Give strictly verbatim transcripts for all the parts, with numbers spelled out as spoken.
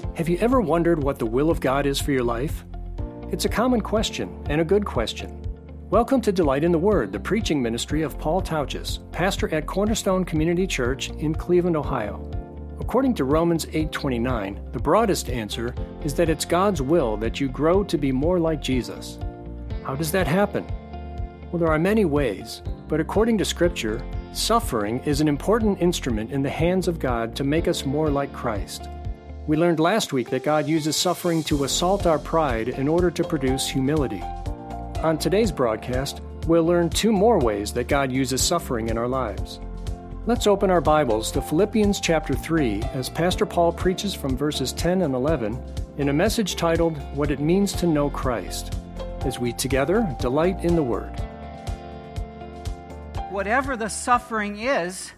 Have you ever wondered what the will of God is for your life? It's a common question and a good question. Welcome to Delight in the Word, the preaching ministry of Paul Tauchus, pastor at Cornerstone Community Church in Cleveland, Ohio. According to Romans eight twenty-nine, the broadest answer is that it's God's will that you grow to be more like Jesus. How does that happen? Well, there are many ways, but according to Scripture, suffering is an important instrument in the hands of God to make us more like Christ. We learned last week that God uses suffering to assault our pride in order to produce humility. On today's broadcast, we'll learn two more ways that God uses suffering in our lives. Let's open our Bibles to Philippians chapter three as Pastor Paul preaches from verses ten and eleven in a message titled, What It Means to Know Christ, as we together delight in the Word. Whatever the suffering is,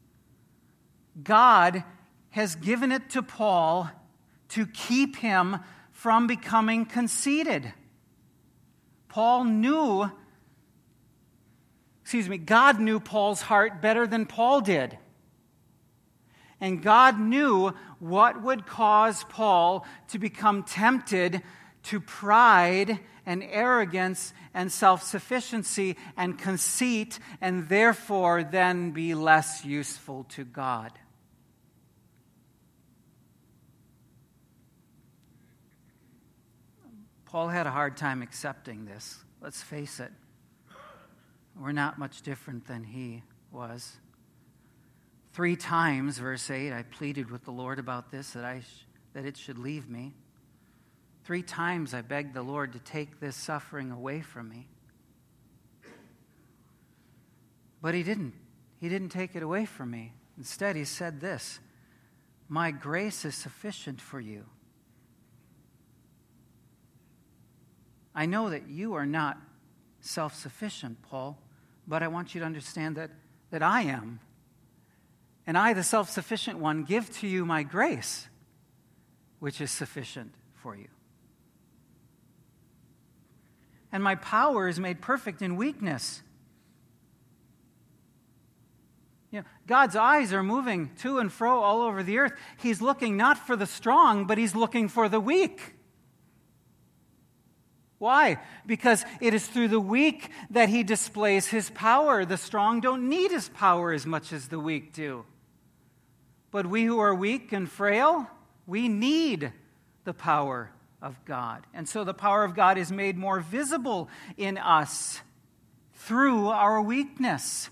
God has given it to Paul to keep him from becoming conceited. Paul knew, excuse me, God knew Paul's heart better than Paul did. And God knew what would cause Paul to become tempted to pride and arrogance and self-sufficiency and conceit, and therefore then be less useful to God. Paul had a hard time accepting this. Let's face it. We're not much different than he was. Three times, verse eight, I pleaded with the Lord about this, that I sh- that it should leave me. Three times I begged the Lord to take this suffering away from me. But he didn't. He didn't take it away from me. Instead, he said this, "My grace is sufficient for you." I know that you are not self-sufficient, Paul, but I want you to understand that, that I am. And I, the self-sufficient one, give to you my grace, which is sufficient for you. And my power is made perfect in weakness. You know, God's eyes are moving to and fro all over the earth. He's looking not for the strong, but he's looking for the weak. Why? Because it is through the weak that he displays his power. The strong don't need his power as much as the weak do. But we who are weak and frail, we need the power of God. And so the power of God is made more visible in us through our weakness.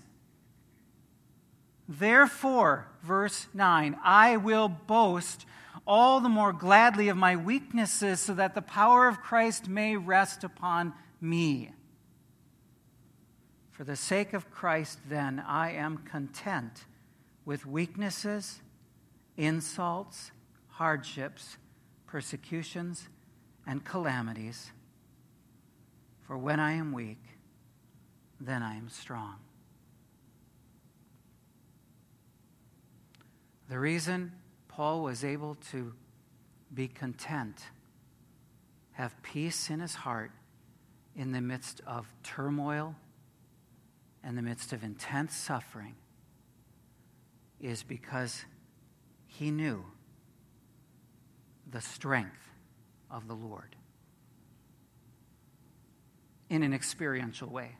Therefore, verse nine, I will boast all the more gladly of my weaknesses, so that the power of Christ may rest upon me. For the sake of Christ, then, I am content with weaknesses, insults, hardships, persecutions, and calamities. For when I am weak, then I am strong. The reason Paul was able to be content, have peace in his heart in the midst of turmoil and the midst of intense suffering, is because he knew the strength of the Lord in an experiential way.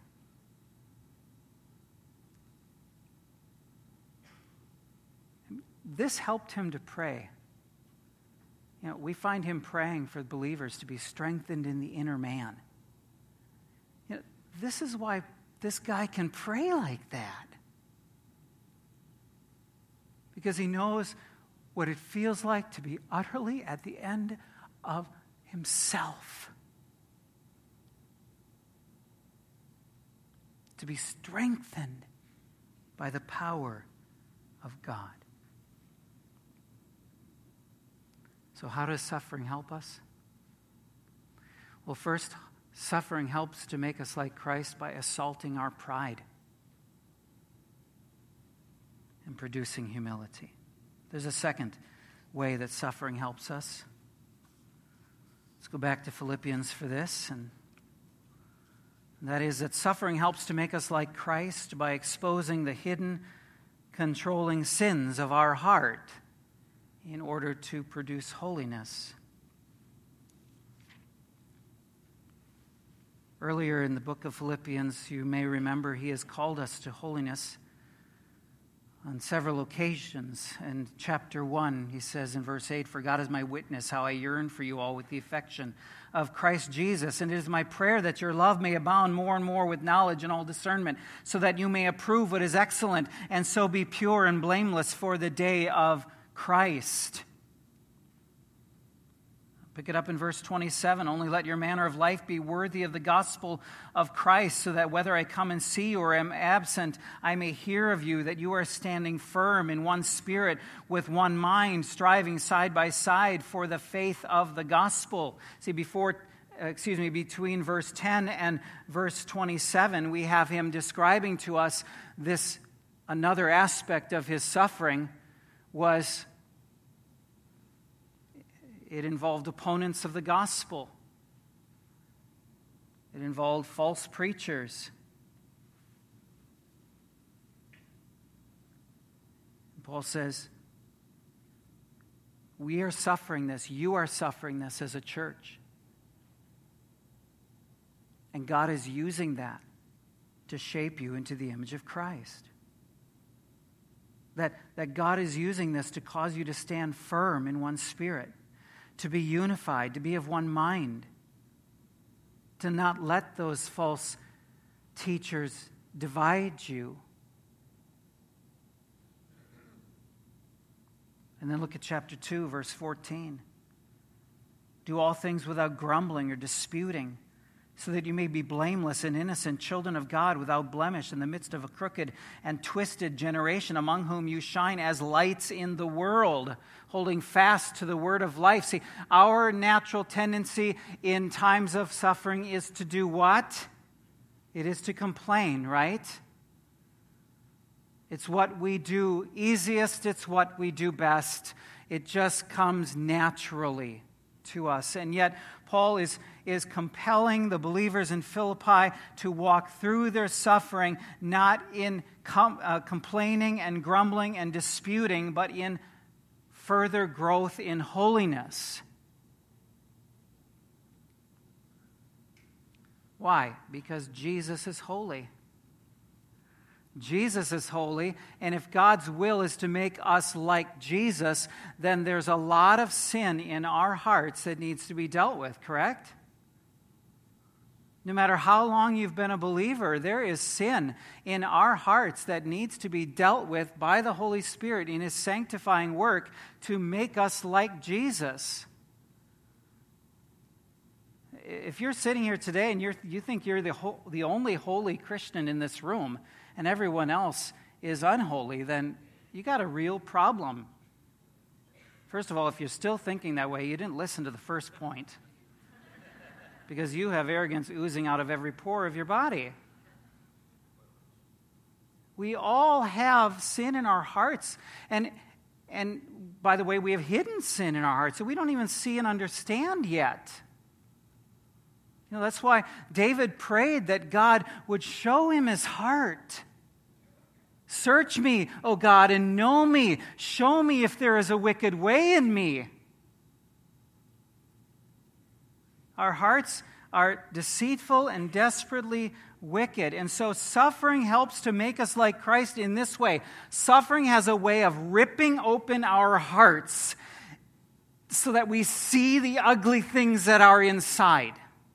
This helped him to pray. You know, we find him praying for believers to be strengthened in the inner man. You know, this is why this guy can pray like that. Because he knows what it feels like to be utterly at the end of himself. To be strengthened by the power of God. So how does suffering help us? Well, first, suffering helps to make us like Christ by assaulting our pride and producing humility. There's a second way that suffering helps us. Let's go back to Philippians for this, and that is that suffering helps to make us like Christ by exposing the hidden, controlling sins of our heart in order to produce holiness. Earlier in the book of Philippians, you may remember he has called us to holiness on several occasions. In chapter one, he says in verse eight, "For God is my witness, how I yearn for you all with the affection of Christ Jesus. And it is my prayer that your love may abound more and more with knowledge and all discernment, so that you may approve what is excellent, and so be pure and blameless for the day of Christ." Pick it up in verse twenty-seven. "Only let your manner of life be worthy of the gospel of Christ, so that whether I come and see you or am absent, I may hear of you that you are standing firm in one spirit, with one mind, striving side by side for the faith of the gospel." See, before, uh, excuse me, between verse ten and verse twenty-seven, we have him describing to us this another aspect of his suffering was it involved opponents of the gospel. It involved false preachers. Paul says, we are suffering this. You are suffering this as a church. And God is using that to shape you into the image of Christ. That, that God is using this to cause you to stand firm in one spirit, to be unified, to be of one mind, to not let those false teachers divide you. And then look at chapter two, verse fourteen. "Do all things without grumbling or disputing, so that you may be blameless and innocent, children of God without blemish in the midst of a crooked and twisted generation, among whom you shine as lights in the world, holding fast to the word of life." See, our natural tendency in times of suffering is to do what? It is to complain, right? It's what we do easiest. It's what we do best. It just comes naturally to us. And yet, Paul is, is compelling the believers in Philippi to walk through their suffering, not in com, uh, complaining and grumbling and disputing, but in further growth in holiness. Why? Because Jesus is holy. Jesus is holy, and if God's will is to make us like Jesus, then there's a lot of sin in our hearts that needs to be dealt with, correct? No matter how long you've been a believer, there is sin in our hearts that needs to be dealt with by the Holy Spirit in His sanctifying work to make us like Jesus. If you're sitting here today and you're, you think you're the, ho- the only holy Christian in this room, and everyone else is unholy, then you got a real problem. First of all, if you're still thinking that way, you didn't listen to the first point, because you have arrogance oozing out of every pore of your body. We all have sin in our hearts, and and by the way, we have hidden sin in our hearts that we don't even see and understand yet. You know, that's why David prayed that God would show him his heart. "Search me, O God, and know me. Show me if there is a wicked way in me." Our hearts are deceitful and desperately wicked. And so suffering helps to make us like Christ in this way. Suffering has a way of ripping open our hearts so that we see the ugly things that are inside.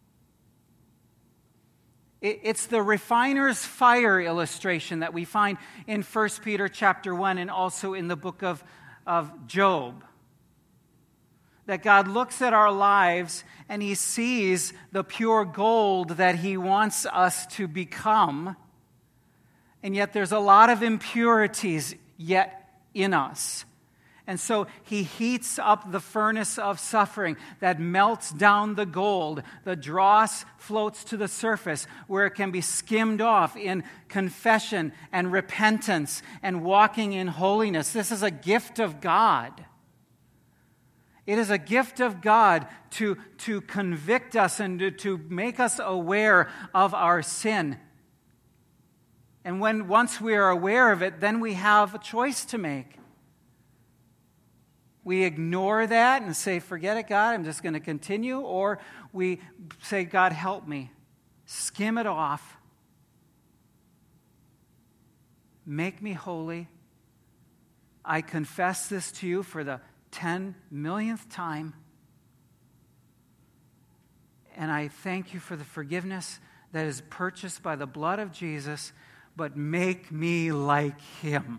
It's the refiner's fire illustration that we find in First Peter chapter one and also in the book of, of Job. That God looks at our lives and He sees the pure gold that He wants us to become. And yet there's a lot of impurities yet in us. And so He heats up the furnace of suffering that melts down the gold. The dross floats to the surface where it can be skimmed off in confession and repentance and walking in holiness. This is a gift of God. It is a gift of God to, to convict us and to, to make us aware of our sin. And when once we are aware of it, then we have a choice to make. We ignore that and say, forget it, God, I'm just going to continue. Or we say, God, help me. Skim it off. Make me holy. I confess this to you for the ten millionth time. And I thank you for the forgiveness that is purchased by the blood of Jesus, but make me like him.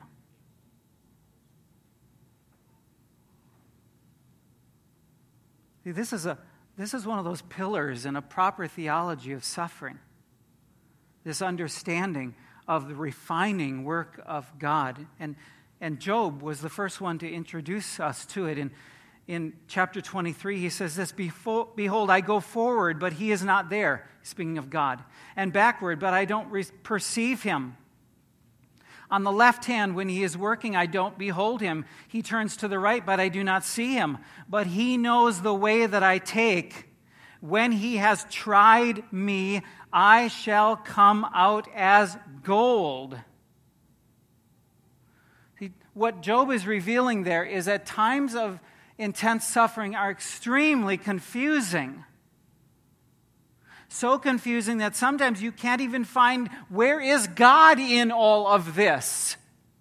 See, this is a this is one of those pillars in a proper theology of suffering. This understanding of the refining work of God. And, and Job was the first one to introduce us to it. In, in chapter twenty-three, he says this, Behold, I go forward, but he is not there. Speaking of God. And backward, but I don't re- perceive him. On the left hand, when he is working, I don't behold him. He turns to the right, but I do not see him. But he knows the way that I take. When he has tried me, I shall come out as gold. See, what Job is revealing there is that times of intense suffering are extremely confusing. So confusing that sometimes you can't even find where is God in all of this.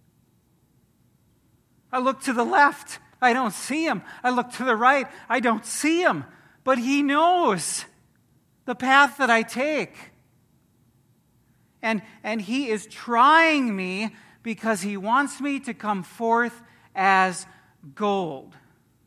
I look to the left, I don't see him. I look to the right, I don't see him. But he knows the path that I take. And, and he is trying me because he wants me to come forth as gold.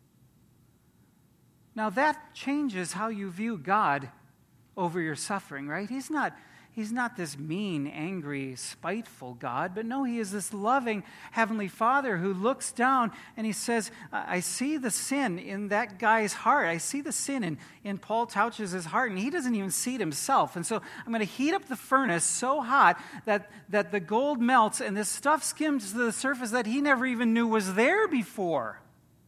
Now that changes how you view God over your suffering, right? He's not, he's not this mean, angry, spiteful God, but no, he is this loving Heavenly Father who looks down and he says, I see the sin in that guy's heart. I see the sin in, in Paul Tauch's heart, and he doesn't even see it himself. And so I'm going to heat up the furnace so hot that, that the gold melts and this stuff skims to the surface that he never even knew was there before.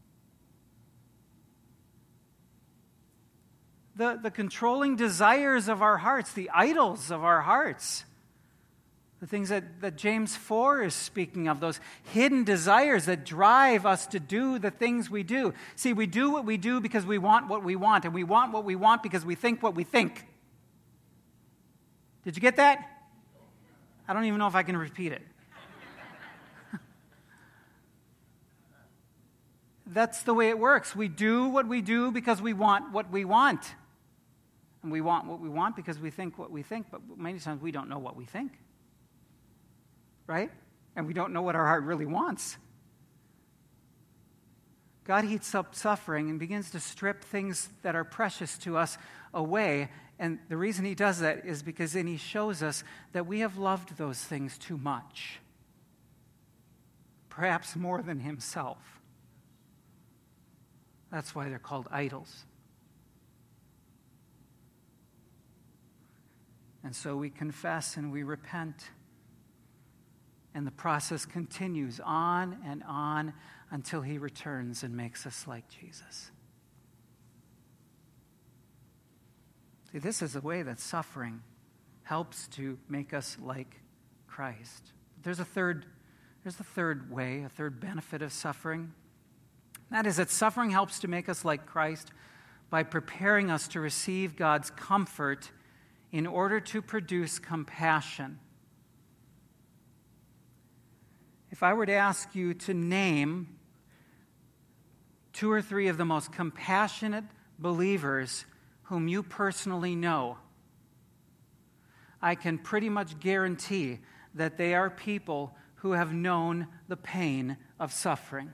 The, the controlling desires of our hearts, the idols of our hearts, the things that, that James four is speaking of, those hidden desires that drive us to do the things we do. See, we do what we do because we want what we want, and we want what we want because we think what we think. Did you get that? I don't even know if I can repeat it. That's the way it works. We do what we do because we want what we want. And we want what we want because we think what we think, but many times we don't know what we think. Right? And we don't know what our heart really wants. God heats up suffering and begins to strip things that are precious to us away. And the reason he does that is because then he shows us that we have loved those things too much. Perhaps more than himself. That's why they're called idols. And so we confess and we repent. And the process continues on and on until he returns and makes us like Jesus. See, this is the way that suffering helps to make us like Christ. There's a third, there's a third way, a third benefit of suffering. That is that suffering helps to make us like Christ by preparing us to receive God's comfort in order to produce compassion. If I were to ask you to name two or three of the most compassionate believers whom you personally know, I can pretty much guarantee that they are people who have known the pain of suffering.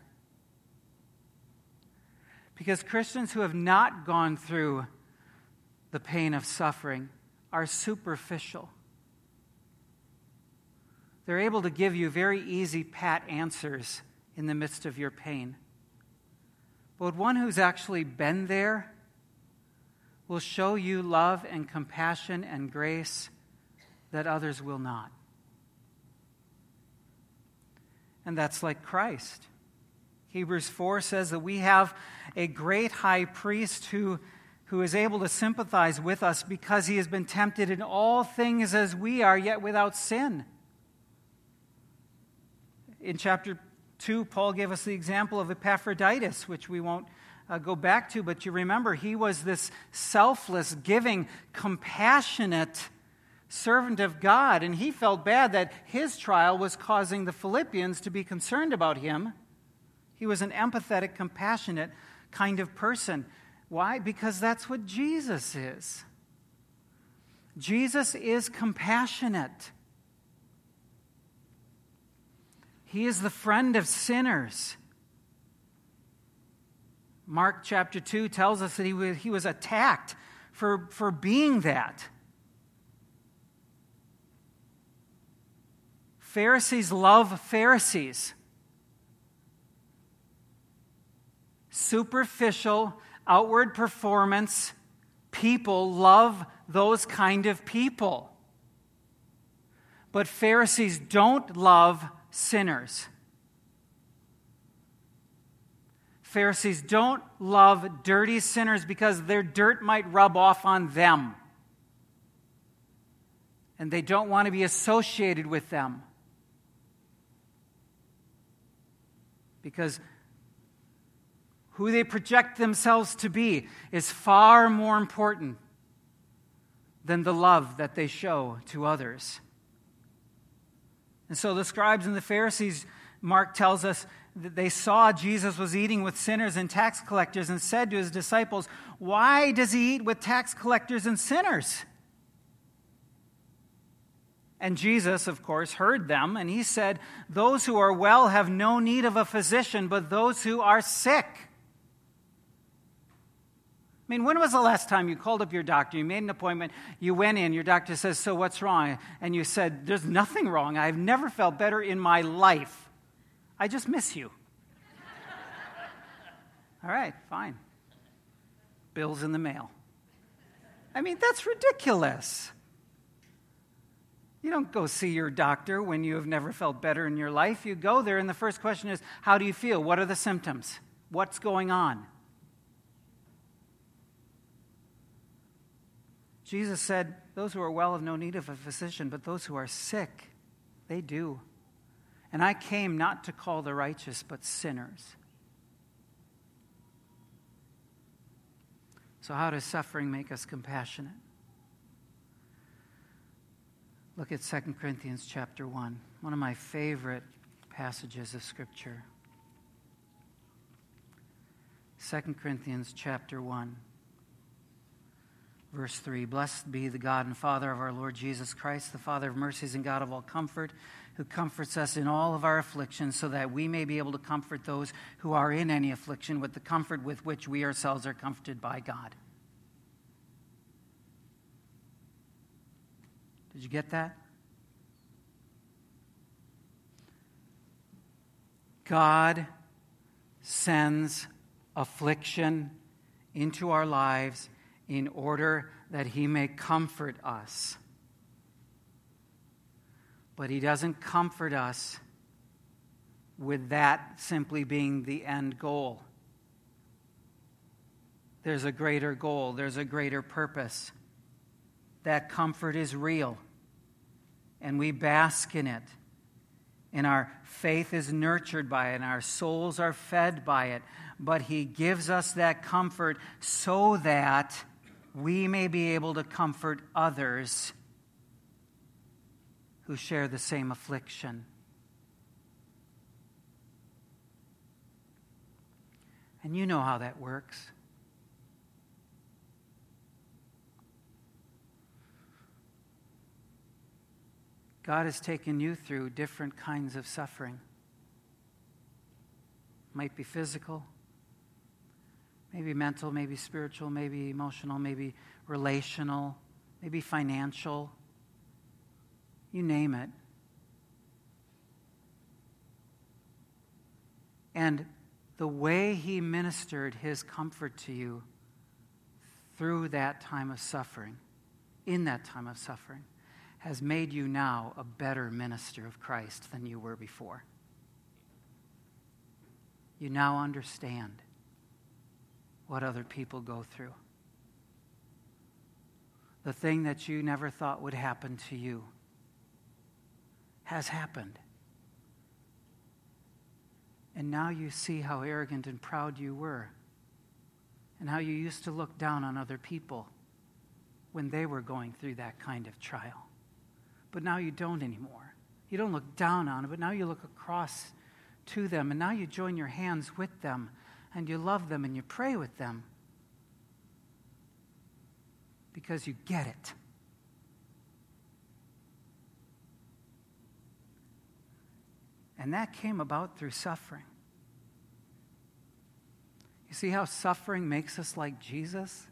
Because Christians who have not gone through the pain of suffering are superficial. They're able to give you very easy, pat answers in the midst of your pain. But one who's actually been there will show you love and compassion and grace that others will not. And that's like Christ. Hebrews four says that we have a great high priest who, who is able to sympathize with us because he has been tempted in all things as we are, yet without sin. In chapter two, Paul gave us the example of Epaphroditus, which we won't uh, go back to, but you remember he was this selfless, giving, compassionate servant of God, and he felt bad that his trial was causing the Philippians to be concerned about him. He was an empathetic, compassionate kind of person. Why? Because that's what Jesus is. Jesus is compassionate. He is the friend of sinners. Mark chapter two tells us that he was, he was attacked for, for being that. Pharisees love Pharisees. Superficial, outward performance people love those kind of people. But Pharisees don't love sinners. Pharisees don't love dirty sinners because their dirt might rub off on them. And they don't want to be associated with them. Because who they project themselves to be is far more important than the love that they show to others. And so the scribes and the Pharisees, Mark tells us, that they saw Jesus was eating with sinners and tax collectors and said to his disciples, "Why does he eat with tax collectors and sinners?" And Jesus, of course, heard them, and he said, "Those who are well have no need of a physician, but those who are sick." I mean, when was the last time you called up your doctor, you made an appointment, you went in, your doctor says, "So what's wrong?" And you said, "There's nothing wrong. I've never felt better in my life. I just miss you." All right, fine. Bill's in the mail. I mean, that's ridiculous. You don't go see your doctor when you have never felt better in your life. You go there, and the first question is, how do you feel? What are the symptoms? What's going on? Jesus said, "Those who are well have no need of a physician, but those who are sick, they do. And I came not to call the righteous, but sinners." So how does suffering make us compassionate? Look at Second Corinthians chapter one, one of my favorite passages of Scripture. Second Corinthians chapter one. Verse three, "Blessed be the God and Father of our Lord Jesus Christ, the Father of mercies and God of all comfort, who comforts us in all of our afflictions, so that we may be able to comfort those who are in any affliction with the comfort with which we ourselves are comforted by God." Did you get that? God sends affliction into our lives in order that he may comfort us. But he doesn't comfort us with that simply being the end goal. There's a greater goal. There's a greater purpose. That comfort is real, and we bask in it. And our faith is nurtured by it, and our souls are fed by it. But he gives us that comfort so that we may be able to comfort others who share the same affliction. And you know how that works. God has taken you through different kinds of suffering. Might be physical, maybe mental, maybe spiritual, maybe emotional, maybe relational, maybe financial. You name it. And the way he ministered his comfort to you through that time of suffering, in that time of suffering, has made you now a better minister of Christ than you were before. You now understand what other people go through. The thing that you never thought would happen to you has happened. And now you see how arrogant and proud you were, and how you used to look down on other people when they were going through that kind of trial. But now you don't anymore. You don't look down on it, but now you look across to them, and now you join your hands with them, and you love them, and you pray with them because you get it. And that came about through suffering. You see how suffering makes us like Jesus?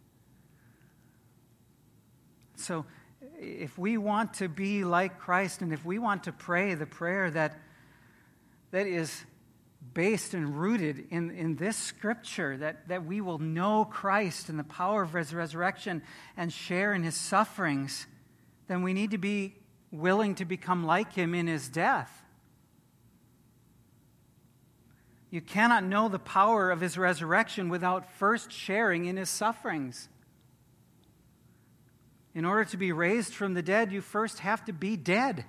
So if we want to be like Christ, and if we want to pray the prayer that, that is based and rooted in, in this scripture, that, that we will know Christ and the power of his resurrection and share in his sufferings, then we need to be willing to become like him in his death. You cannot know the power of his resurrection without first sharing in his sufferings. In order to be raised from the dead, you first have to be dead.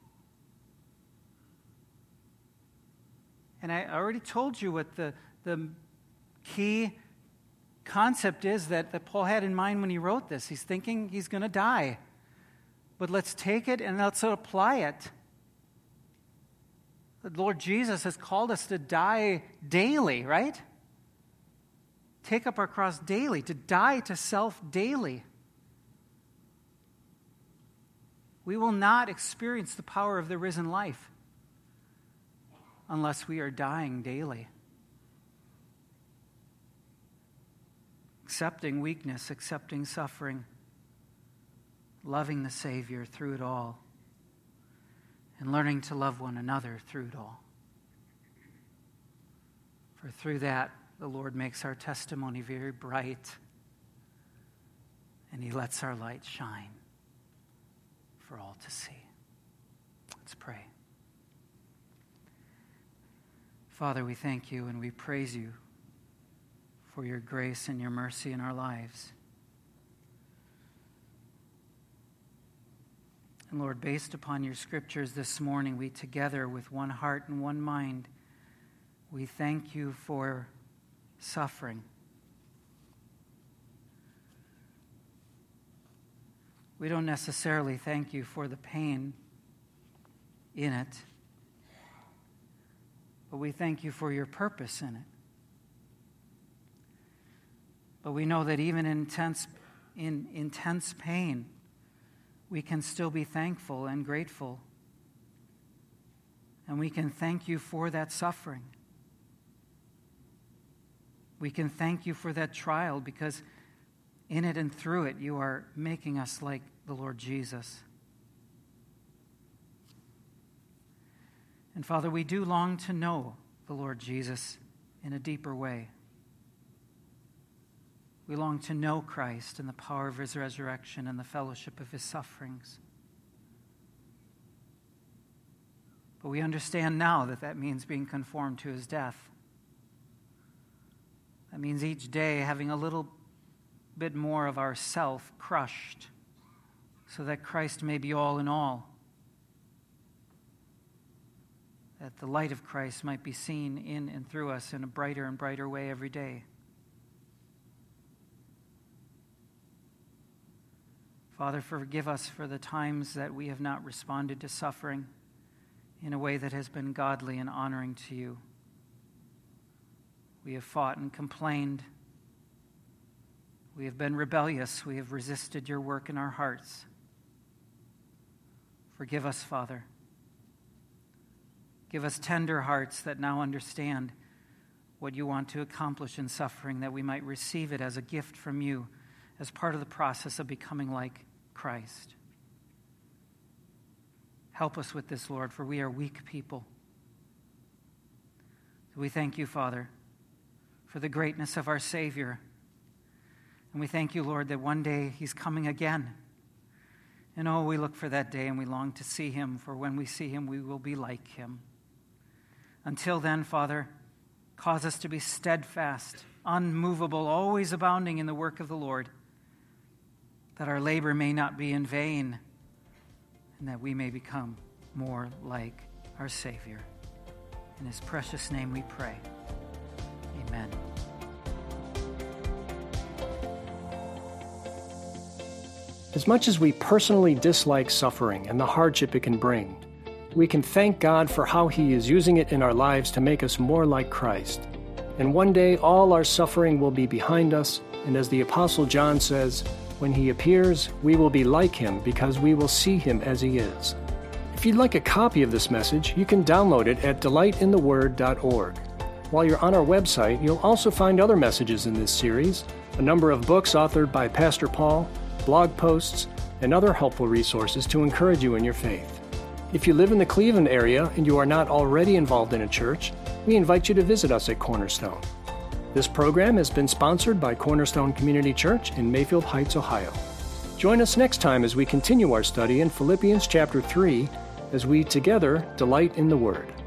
And I already told you what the, the key concept is that, that Paul had in mind when he wrote this. He's thinking he's going to die. But let's take it and let's apply it. The Lord Jesus has called us to die daily, right? Take up our cross daily, to die to self daily. We will not experience the power of the risen life unless we are dying daily. Accepting weakness, accepting suffering, loving the Savior through it all, and learning to love one another through it all. For through that, the Lord makes our testimony very bright, and he lets our light shine for all to see. Let's pray. Father, we thank you and we praise you for your grace and your mercy in our lives. And Lord, based upon your scriptures this morning, we together with one heart and one mind, we thank you for suffering. We don't necessarily thank you for the pain in it, but we thank you for your purpose in it. But we know that even in intense, in intense pain, we can still be thankful and grateful. And we can thank you for that suffering. We can thank you for that trial because in it and through it, you are making us like the Lord Jesus. And Father, we do long to know the Lord Jesus in a deeper way. We long to know Christ and the power of his resurrection and the fellowship of his sufferings. But we understand now that that means being conformed to his death. That means each day having a little bit more of ourself crushed so that Christ may be all in all. That the light of Christ might be seen in and through us in a brighter and brighter way every day. Father, forgive us for the times that we have not responded to suffering in a way that has been godly and honoring to you. We have fought and complained. We have been rebellious. We have resisted your work in our hearts. Forgive us, Father. Give us tender hearts that now understand what you want to accomplish in suffering, that we might receive it as a gift from you, as part of the process of becoming like Christ. Help us with this, Lord, for we are weak people. We thank you, Father, for the greatness of our Savior. And we thank you, Lord, that one day he's coming again. And oh, we look for that day and we long to see him, for when we see him, we will be like him. Until then, Father, cause us to be steadfast, unmovable, always abounding in the work of the Lord, that our labor may not be in vain, and that we may become more like our Savior. In his precious name we pray. Amen. As much as we personally dislike suffering and the hardship it can bring, we can thank God for how He is using it in our lives to make us more like Christ. And one day all our suffering will be behind us, and as the Apostle John says, when He appears, we will be like Him because we will see Him as He is. If you'd like a copy of this message, you can download it at delight in the word dot org. While you're on our website, you'll also find other messages in this series, a number of books authored by Pastor Paul, blog posts, and other helpful resources to encourage you in your faith. If you live in the Cleveland area and you are not already involved in a church, we invite you to visit us at Cornerstone. This program has been sponsored by Cornerstone Community Church in Mayfield Heights, Ohio. Join us next time as we continue our study in Philippians chapter three as we together delight in the Word.